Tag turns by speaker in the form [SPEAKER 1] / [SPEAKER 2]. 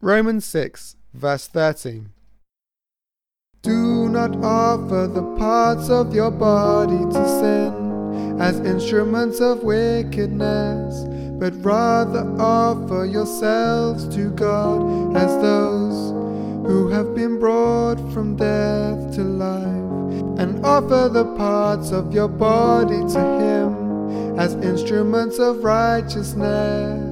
[SPEAKER 1] Romans 6, verse 13. Do not offer the parts of your body to sin as instruments of wickedness, but rather offer yourselves to God as those who have been brought from death to life, and offer the parts of your body to Him as instruments of righteousness.